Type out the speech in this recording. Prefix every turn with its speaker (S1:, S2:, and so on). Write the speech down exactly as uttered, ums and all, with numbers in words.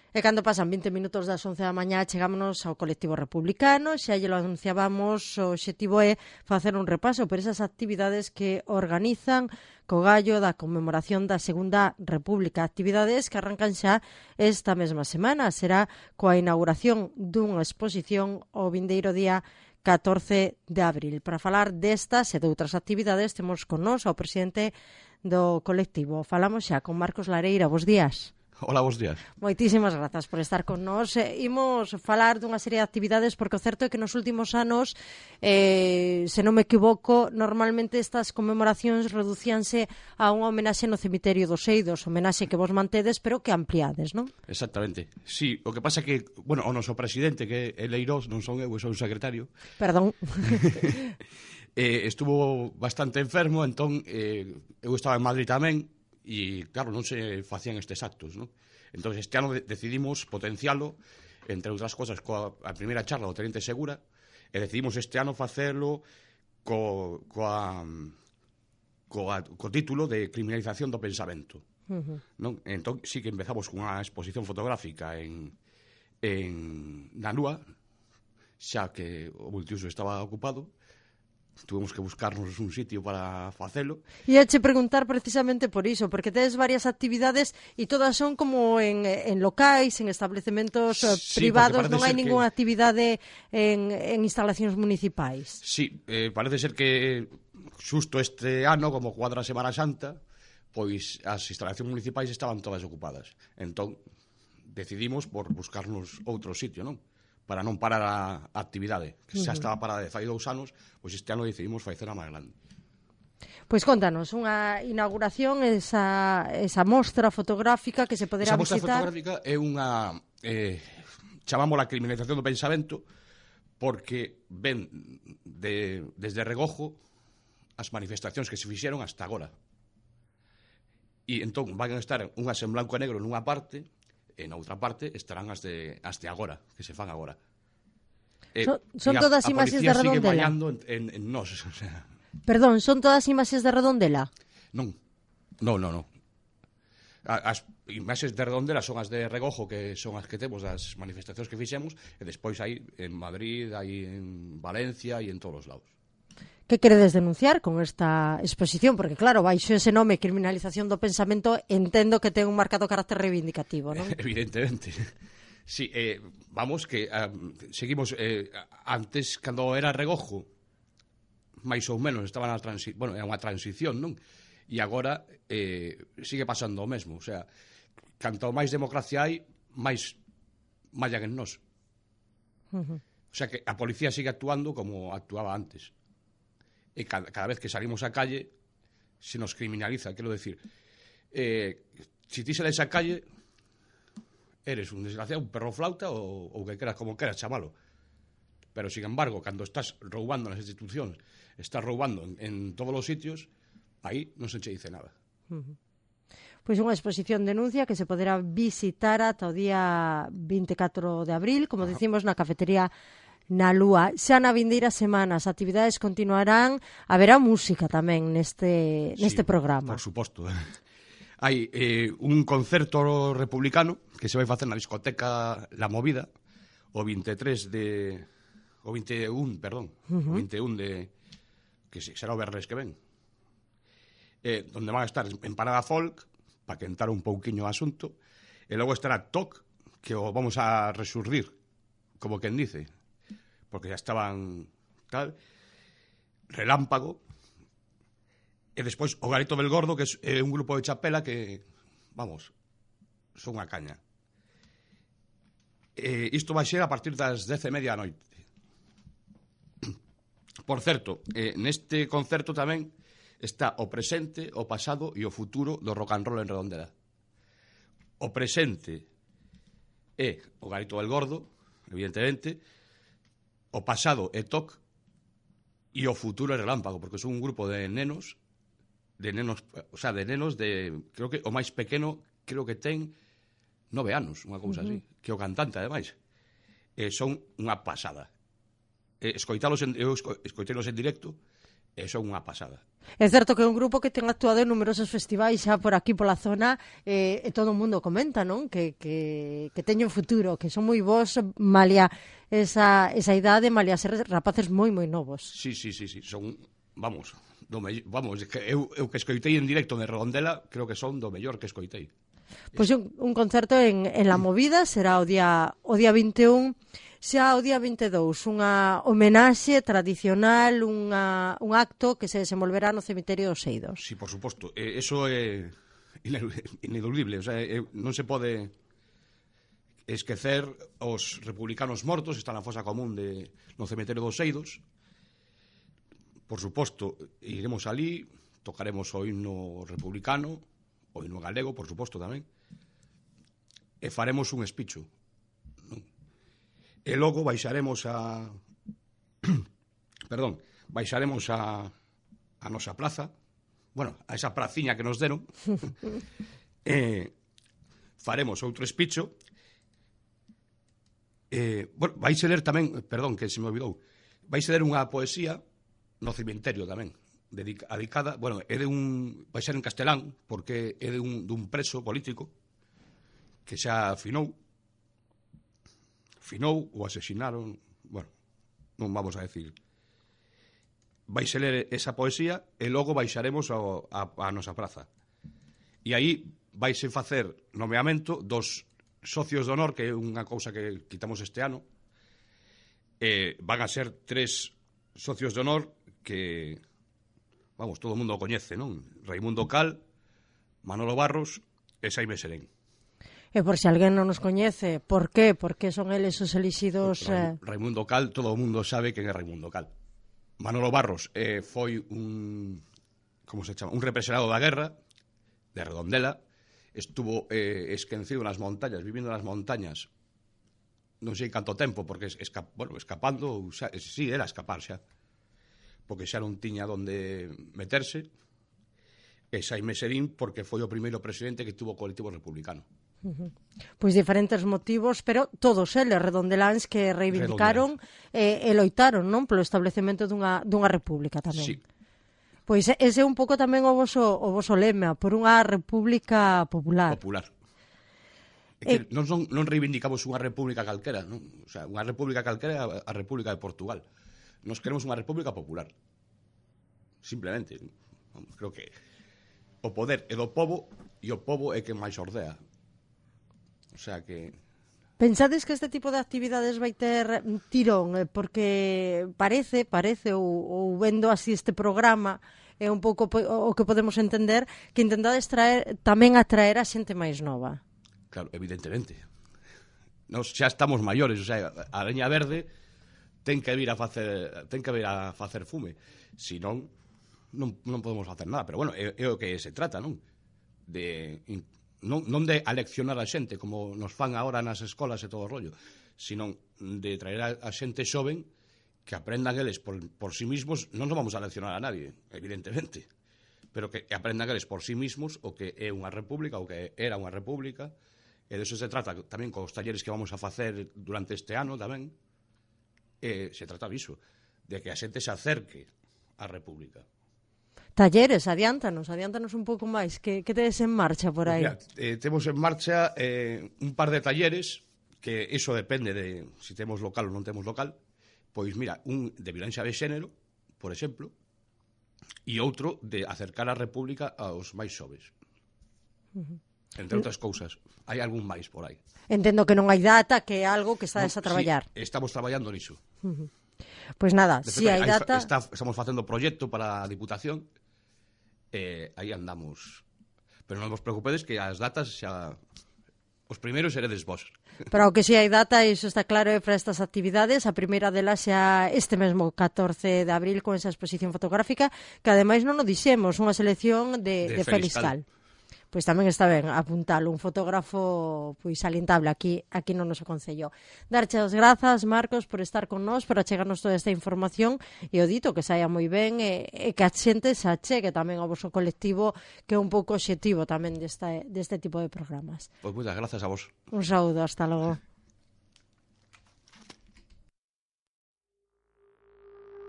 S1: E cando pasan vinte minutos das once da mañá chegámonos ao colectivo republicano, xa lle lo anunciábamos, o obxectivo é facer un repaso por esas actividades que organizan co gallo da conmemoración da Segunda República, actividades que arrancan xa esta mesma semana. Será coa inauguración dunha exposición o vindeiro día catorce de abril. Para falar destas e de outras actividades temos con nós ao presidente do colectivo. Falamos xa con Marcos Lareira. Bos días.
S2: Hola, bos días.
S1: Moitísimas grazas por estar con nós. Eh, imos falar dunha serie de actividades porque o certo é que nos últimos anos, eh, se non me equivoco, normalmente estas conmemoracións reducíanse a unha homenaxe no cemiterio dos Eidos, homenaxe que vos mantedes, pero que ampliades, non?
S2: Exactamente. Sí, o que pasa que, bueno, o noso presidente, que é Leirós, non son eu, son un secretario.
S1: Perdón.
S2: eh, estuvo bastante enfermo, entón eh, eu estaba en Madrid tamén, e claro, non se facían estes actos, non? Entón este ano de decidimos potencialo, entre outras cosas, coa a primeira charla do Teniente Segura, e decidimos este ano facelo co, coa, coa, co título de criminalización do pensamento. Uh-huh. Non? Entón sí que empezamos con unha exposición fotográfica en, en na Lúa, xa que o multiuso estaba ocupado. Tuvemos que buscarnos un sitio para facelo.
S1: E che preguntar precisamente por iso, porque tedes varias actividades e todas son como en, en locais, en establecementos sí, privados, non hai ningunha que... actividade en, en instalacións municipais.
S2: Sí, eh, parece ser que xusto este ano, como cuadra Semana Santa, pois as instalacións municipais estaban todas ocupadas. Entón, decidimos por buscarnos outro sitio, non? Para non parar a actividade, que xa estaba parada de fai dous anos, pois este ano decidimos facela máis grande.
S1: Pois contanos, unha inauguración, esa, esa mostra fotográfica que se poderá visitar. Esa
S2: mostra fotográfica é unha, eh, chamámola criminalización do pensamento, porque ven de, desde regojo as manifestacións que se fixeron hasta agora. E entón van a estar unhas en blanco e negro nunha parte, e na outra parte estarán as de, as de agora, que se fan agora.
S1: Eh, son son a, todas imaxes de Redondela?
S2: A policía sigue en, en nos. O sea.
S1: Perdón, son todas imaxes de Redondela?
S2: Non, non, non, non. As imaxes de Redondela son as de regojo, que son as que temos das manifestacións que fixemos, e despois hai en Madrid, hai en Valencia e en todos os lados.
S1: Que queredes denunciar con esta exposición? Porque claro, baixo ese nome, criminalización do pensamento, entendo que ten un marcado carácter reivindicativo, non?
S2: Evidentemente. Sí, eh, vamos, que um, seguimos, eh, antes, cando era regojo, máis ou menos, estaba na transi bueno, era unha transición, non? E agora eh, sigue pasando o mesmo, o sea, canto máis democracia hai, máis mallan en nós. Uh-huh. O sea, que a policía sigue actuando como actuaba antes. E cada, cada vez que salimos á calle se nos criminaliza, quero decir, eh, si ti sales á calle eres un desgraciado, un perro flauta ou, ou que queras, como queras chamalo, pero sin embargo, cando estás roubando nas institucións, estás roubando en, en todos os sitios, aí non se che dice nada.
S1: Uh-huh. Pois unha exposición denuncia que se poderá visitar ata o día vinte e catro de abril, como dicimos, na cafetería na Lúa. Xa na vindeira semana as actividades continuarán, haberá música tamén neste, neste
S2: sí,
S1: programa.
S2: Por suposto. Hai eh, un concerto republicano que se vai facer na discoteca La Movida o vinte e tres de... o vinte e un, perdón, uh-huh. o vinte e un de... que será o verres que ven. Eh, donde van a estar en Parada Folk, para quentar un pouquiño o asunto, e logo estará T O C, que o vamos a resurdir, como quen dice, porque ya estaban tal, Relámpago, e despois o Garito del Gordo, que é un grupo de chapela que, vamos, son unha caña. E isto vai ser a partir das dez e media da noite. Por certo, eh, neste concerto tamén está o presente, o pasado e o futuro do rock and roll en Redondela. O presente é o Garito del Gordo, evidentemente. O pasado é T O C e o futuro é Relámpago, porque son un grupo de nenos, de nenos, o sea, de nenos de, creo que o máis pequeno, creo que ten nove anos, unha cousa uh-huh. así, que o cantante, ademais. Eh, son unha pasada. Eh, escoitalos en, eu esco, escoiteilos en directo, e son unha pasada.
S1: É certo que é un grupo que ten actuado en numerosos festivais xa por aquí pola zona eh, e todo o mundo comenta, non? Que, que, que teñen futuro, que son moi vos, malia esa, esa idade, malia ser rapaces moi moi novos.
S2: Sí, sí, sí, sí. Son, vamos, do me, vamos, que eu, eu que escoitei en directo de Redondela, creo que son do mellor que escoitei.
S1: Pois un, un concerto en, en La Movida será o día o día vinte e un. Xa o día vinte e dous, unha homenaxe tradicional, unha, un acto que se desenvolverá no cemiterio dos Eidos.
S2: Sí, por suposto. Eh, eso é ineludible. O sea, eh, non se pode esquecer os republicanos mortos, está na fosa común de, no cemiterio dos Eidos. Por suposto, iremos ali, tocaremos o himno republicano, o himno galego, por suposto, tamén, e faremos un espicho. E logo baixaremos a perdón, baixaremos a a nosa plaza, bueno, a esa praciña que nos deron. e faremos outro espicho. Eh, bueno, vais a ler tamén, perdón, que se me olvidou. Vais a ler unha poesía no cemiterio tamén, dedicada, bueno, é de un, vai ser en castelán, porque é de un dun preso político que xa finou. Finou ou asesinaron, bueno, non vamos a decir. Vais a ler esa poesía e logo baixaremos ao, a, a nosa praza. E aí vais a facer nomeamento dos socios de honor, que é unha cousa que quitamos este ano. Eh, van a ser tres socios de honor que, vamos, todo o mundo o coñece, non? Raimundo Cal, Manolo Barros e Xaime Serén.
S1: E por se alguén non nos coñece, por qué? Por que son eles os elixidos?
S2: Ra Raimundo Cal, todo o mundo sabe quen é Raimundo Cal. Manolo Barros eh, foi un, como se chama, un representado da guerra de Redondela, estuvo eh, esquecido nas montañas, vivindo nas montañas, non sei canto tempo, porque esca, bueno, escapando, xa, sí, era escapar xa, porque xa non tiña onde meterse, e Xaime Serín, porque foi o primeiro presidente que tuvo o colectivo republicano.
S1: Uh-huh. Pois diferentes motivos, pero todos eles redondeláns que reivindicaron e, e loitaron, non, polo establecemento dunha, dunha república tamén.
S2: Sí.
S1: Pois ese é un pouco tamén o voso, o voso lema, por unha república popular.
S2: Popular. É que eh, non, son, non reivindicamos unha república calquera, non? O sea, unha república calquera é a, a República de Portugal. Nos queremos unha república popular. Simplemente. Creo que o poder é do pobo e o pobo é quen máis ordea. O sea que...
S1: Pensades que este tipo de actividades vai ter tirón? Porque parece, parece, ou, ou vendo así este programa, é un pouco o que podemos entender, que intentades traer, tamén atraer a xente máis nova.
S2: Claro, evidentemente. Nos xa estamos maiores, o sea, a leña verde ten que vir a facer, ten que vir a facer fume. Si non, non, non podemos facer nada. Pero bueno, é, é o que se trata, non? De... Non, non de aleccionar a xente como nos fan agora nas escolas e todo o rollo, sino de traer a, a xente xoven que aprendan eles por, por sí mismos. Non nos vamos a aleccionar a nadie, evidentemente, pero que aprendan eles por sí mismos o que é unha república, o que era unha república, e de eso se trata tamén con os talleres que vamos a facer durante este ano tamén. E se trata diso, de que a xente se acerque á república.
S1: Talleres, adiántanos, adiántanos un pouco máis. Que, que tedes en marcha por aí?
S2: Pues mira, eh, temos en marcha eh, un par de talleres, que eso depende de si temos local ou non temos local. Pois mira, un de violencia de xénero, por exemplo, e outro de acercar a república aos máis xoves. Uh-huh. Entre outras cousas. Hai algún máis por aí.
S1: Entendo que non hai data, que é algo que estades no, a traballar.
S2: Sí, estamos traballando niso.
S1: Uh-huh. Pois nada, si hai data...
S2: Está, estamos facendo proxecto para a Diputación. Eh, aí andamos, pero non vos preocupedes que as datas xa os primeiros seredes vos.
S1: Pero o que si hai data, iso está claro, é para estas actividades. A primeira delas xa este mesmo catorce de abril con esa exposición fotográfica, que ademais non o dixemos, unha selección de, de, de Félix Cal. Pois tamén está ben apuntalo, un fotógrafo pois salientable aquí aquí no noso concello. Darche as grazas, Marcos, por estar con nós, por achegarnos toda esta información, e o dito que saia moi ben e, e que a xente se achegue tamén ao voso colectivo, que é un pouco obxectivo tamén deste, deste tipo de programas.
S2: Pois moitas grazas a vos.
S1: Un saúdo, hasta logo.